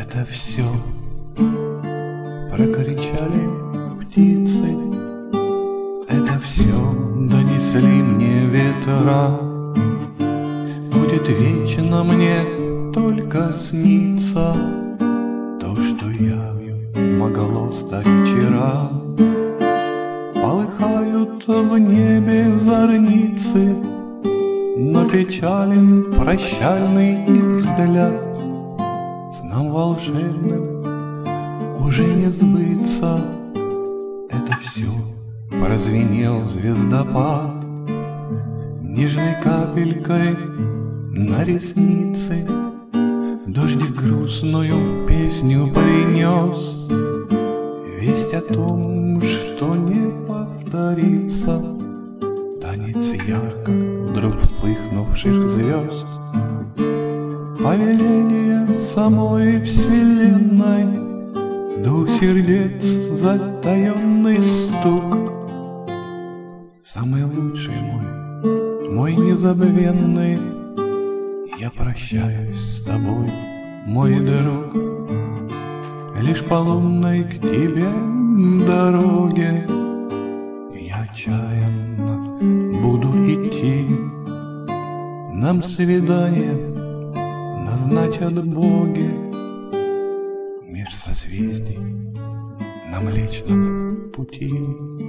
Это все прокричали птицы, это все донесли мне ветра. Будет вечно мне только сниться то, что явью могло стать вчера. Полыхают в небе зорницы, но печален прощальный их взгляд. Снам волшебным уже не сбыться, это все прозвенел звездопад. Нежной капелькой на ресницы дождик грустную песню принес. Весть о том, что не повторится танец ярко вдруг вспыхнувших звезд. Повеление самой вселенной, дух сердец затаенный стук. Самый лучший мой незабвенный, я прощаюсь с тобой, мой друг. Лишь по лунной к тебе дороге я отчаянно буду идти. Нам свидание назначат боги меж созвездий на Млечном пути.